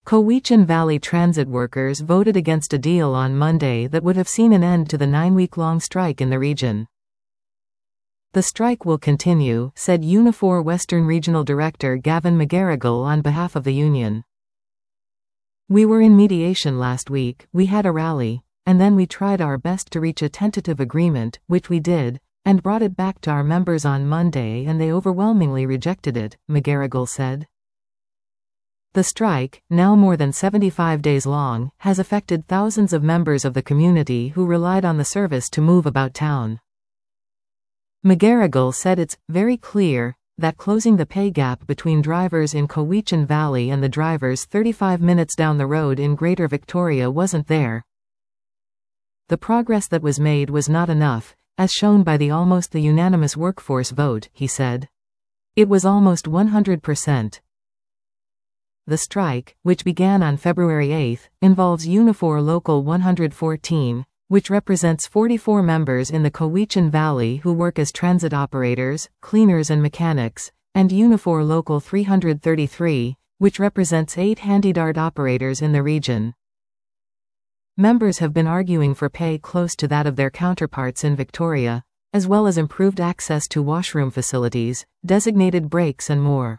Cowichan Valley transit workers voted against a deal on Monday that would have seen an end to the 9-week-long strike in the region. The strike will continue, said Unifor Western Regional Director Gavin McGarrigle on behalf of the union. We were in mediation last week, we had a rally, and then we tried our best to reach a tentative agreement, which we did, and brought it back to our members on Monday and they overwhelmingly rejected it, McGarrigle said. The strike, now more than 75 days long, has affected thousands of members of the community who relied on the service to move about town. McGarrigle said it's very clear that closing the pay gap between drivers in Cowichan Valley and the drivers 35 minutes down the road in Greater Victoria wasn't there. The progress that was made was not enough, as shown by the almost unanimous workforce vote, he said. It was almost 100%. The strike, which began on February 8, involves Unifor Local 114, which represents 44 members in the Cowichan Valley who work as transit operators, cleaners and mechanics, and Unifor Local 333, which represents 8 HandyDART operators in the region. Members have been arguing for pay close to that of their counterparts in Victoria, as well as improved access to washroom facilities, designated breaks and more.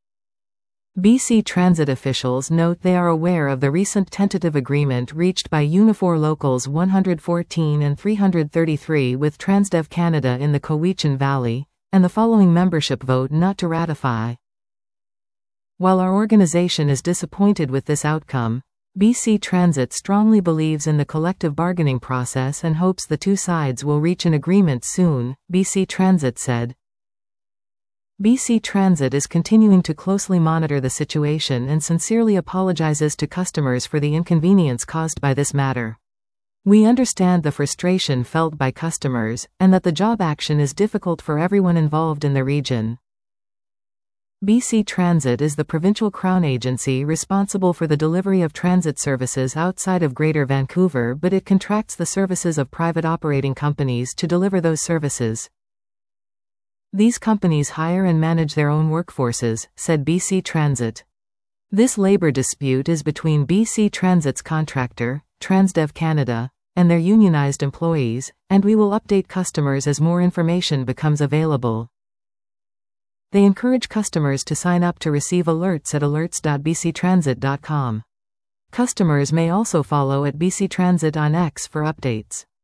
BC Transit officials note they are aware of the recent tentative agreement reached by Unifor Locals 114 and 333 with Transdev Canada in the Cowichan Valley, and the following membership vote not to ratify. While our organization is disappointed with this outcome, BC Transit strongly believes in the collective bargaining process and hopes the two sides will reach an agreement soon, BC Transit said. BC Transit is continuing to closely monitor the situation and sincerely apologizes to customers for the inconvenience caused by this matter. We understand the frustration felt by customers, and that the job action is difficult for everyone involved in the region. BC Transit is the provincial Crown agency responsible for the delivery of transit services outside of Greater Vancouver, but it contracts the services of private operating companies to deliver those services. These companies hire and manage their own workforces, said BC Transit. This labor dispute is between BC Transit's contractor, Transdev Canada, and their unionized employees, and we will update customers as more information becomes available. They encourage customers to sign up to receive alerts at alerts.bctransit.com. Customers may also follow at BC Transit on X for updates.